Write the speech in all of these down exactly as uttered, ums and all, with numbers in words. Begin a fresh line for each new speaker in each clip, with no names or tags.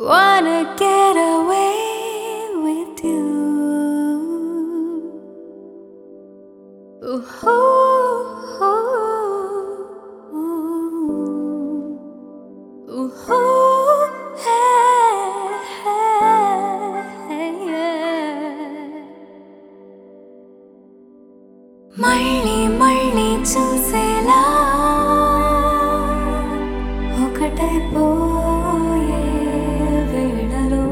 Wanna get away with you. Ooh, ooh, ooh, ooh, hey, hey, yeah. మళ్ళీ మళ్ళీ చూసేలా ఒకటైపోయే వేళలో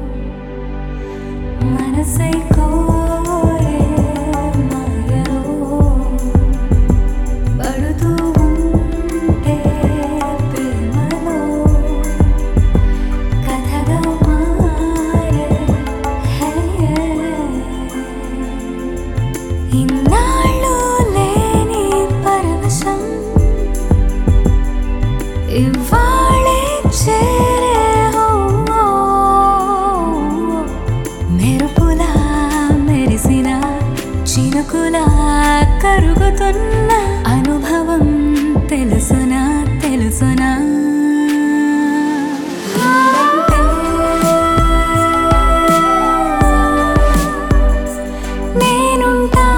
మనసై కోరే మాయలో పడుతూ ఉంటే ప్రేమలో కథగా మారే ఇన్నాళ్ళు లేని పరవశం ఇవాళే చేరే మెరుపులా మెరిసిన చినుకులా కరుగుతున్న అనుభవం తెలుసునా తెలుసునా నేనుంటా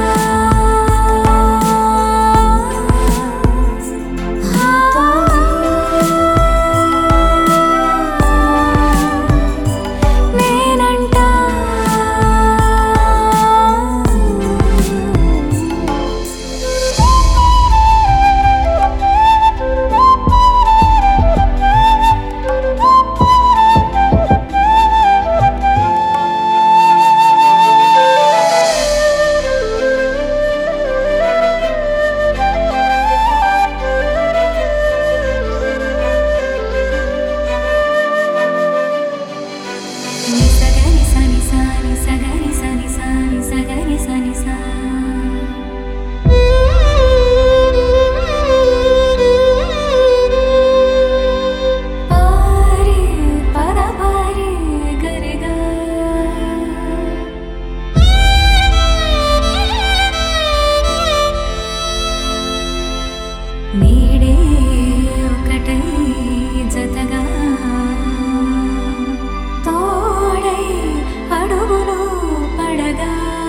నీడే ఒకటై జతగా తోడై అడుగులు పడగా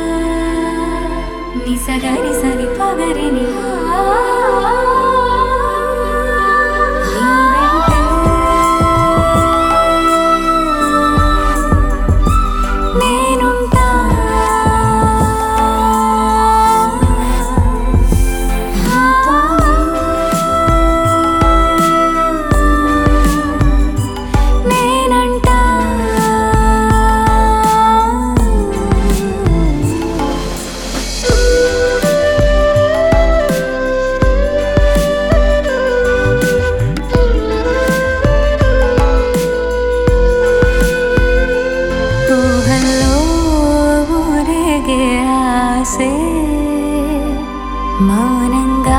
నిసగరి సరి పగరిని మౌనంగా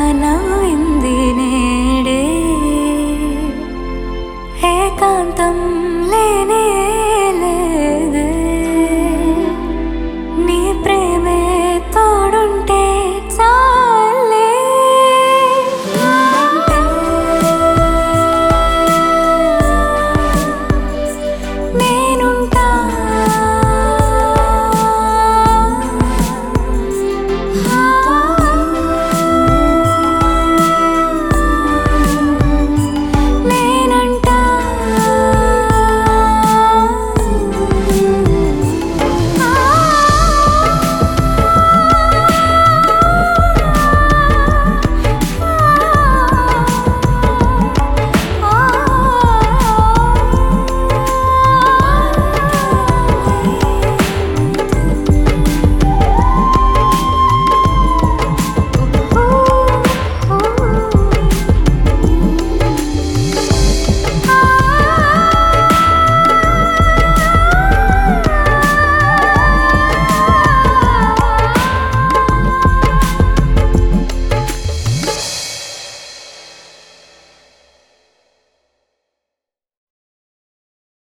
నవ్వింది నేడే ఏకాంతం